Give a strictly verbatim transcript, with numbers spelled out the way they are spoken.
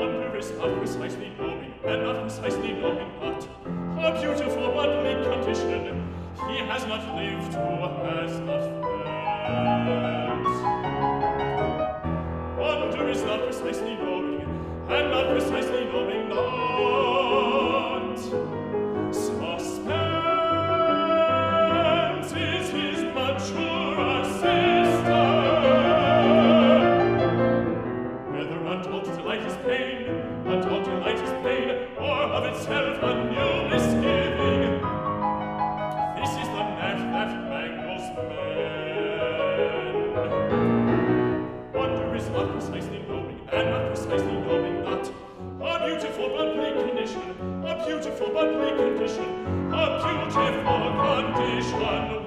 Wonder is not precisely knowing, and not precisely knowing what. A beautiful but weak condition. He has not lived who has not felt. Wonder is not precisely knowing, and not precisely knowing not. Suspense is his mature assistant. Whether untold delight is pain, untold delight is pain, or of itself a new misgiving. This is the net that mangles men. Wonder is not precisely knowing, and not precisely knowing not. A beautiful but bleak condition, a beautiful but bleak condition, a beautiful condition.